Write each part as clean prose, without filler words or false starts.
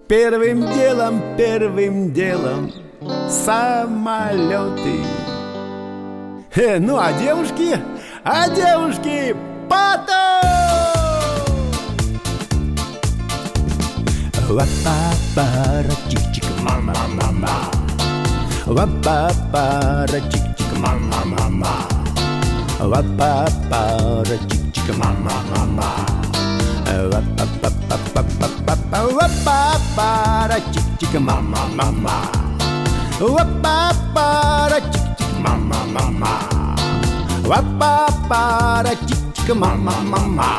Первым делом самолеты. Ну а девушки потом. Ва-па-пара, чик-чик, мама-мама. Ва-па-пара, чик-чик, мама-мама. Ва-па-пара, чик-чик, мама-мама. Ва-па-па-па-па-па-па-па-пара, чик-чик, мама-мама. Ва-па-пара, чик-чик, мама-мама. Ва-па-пара, чик-чик, мама-мама.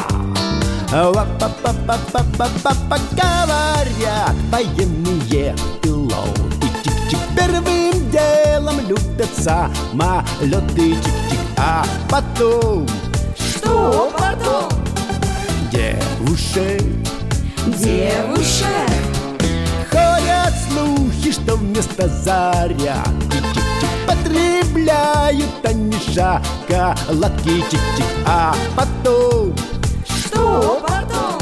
Ва-па-па-па-па-па-па-па, говорят военные пилоты. Чик-чик, первым делом любят самолеты. Чик-чик, а потом... Что потом? Девушек ходят слухи, что вместо зарядки чик-чик потребляют они шоколадки. Чик-чик, а потом... Что потом?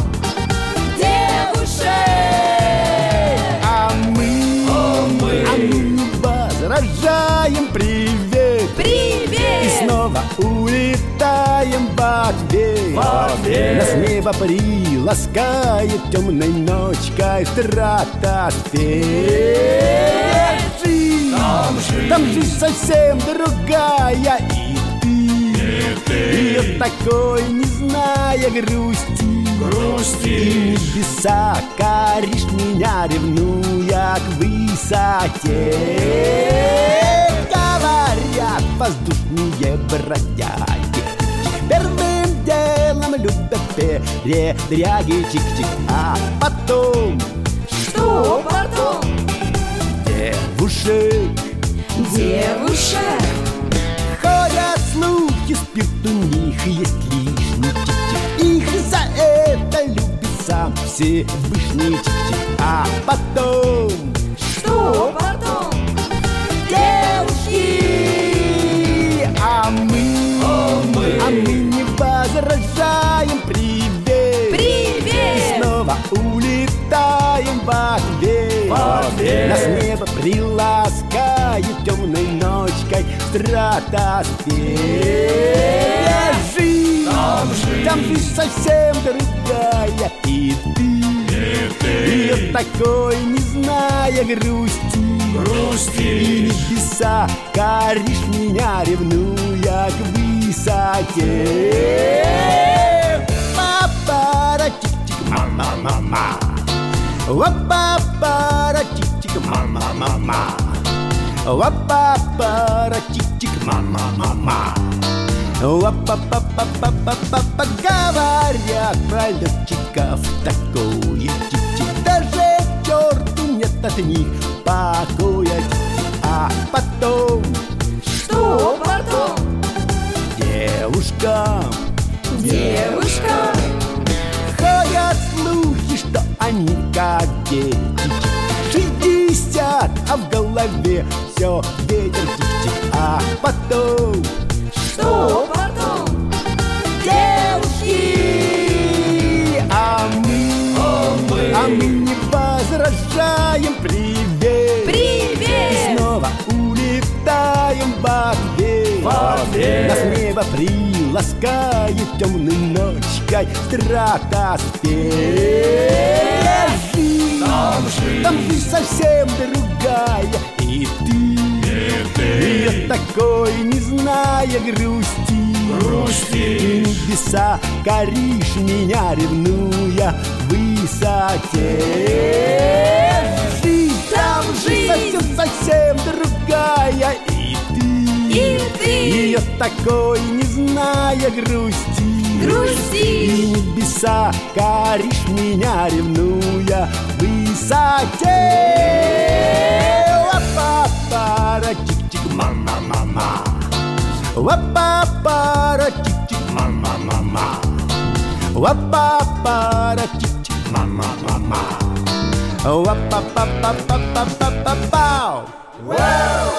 Девушек! А мы не возражаем. Привет! Привет! И снова улетаем в ответ. Нас небо приласкает темной ночкой стратосфере. Там жизнь совсем другая. И ты ее такой, не зная грусти. И небеса коришь меня, ревнуя к высоте. Говорят воздушные бродяги, первым делом любят передряги. Чик-чик, а потом... Что потом? Девушек ходят слухи, спирт у них есть лишний. Чик-чик, их за это любит сам Всевышний. Чик-чик, а потом... Что потом? Девушки! А мы не возражаем. Привет! Привет! И снова улетаем в ответ. Нас небо приласкает темной ночкой стратосфере. Там жизнь совсем другая. И ты ее такой, не зная грусти. И небеса коришь меня, ревнуя к высоте. Папара, чик-чик, мама-мама. Ва-па-пара, чик-чик, мама-мама. Ва-па-пара, чик-чик, мама-мама. Ва-па-па-па-па-па-па-па. Говорят про летчиков такое. Чик-чик, даже черту нет от них покоя. А потом... Что потом? Девушка ходят слухи, что они как дети. 60, а в голове все ветер. Чик-чик, а потом... Что потом? Девушки! А мы не возражаем. Привет! Привет! И снова улетаем в ответ. Нас небо приласкает темной ночкой стратосфере. Там жизнь совсем другая. И ты ее такой, не зная грусти. И небеса коришь меня, ревнуя к высоте. Там жизнь совсем другая. И ты ее такой, не зная грусти. И небеса коришь меня, ревнуя к высоте. Ва-па-пара, чик-чик, мама-мама. Ва-па-пара, чик-чик, мама-мама. Ва-па-пара, чик-чик, мама-мама. Ва-па-па-па-па-па-па-па.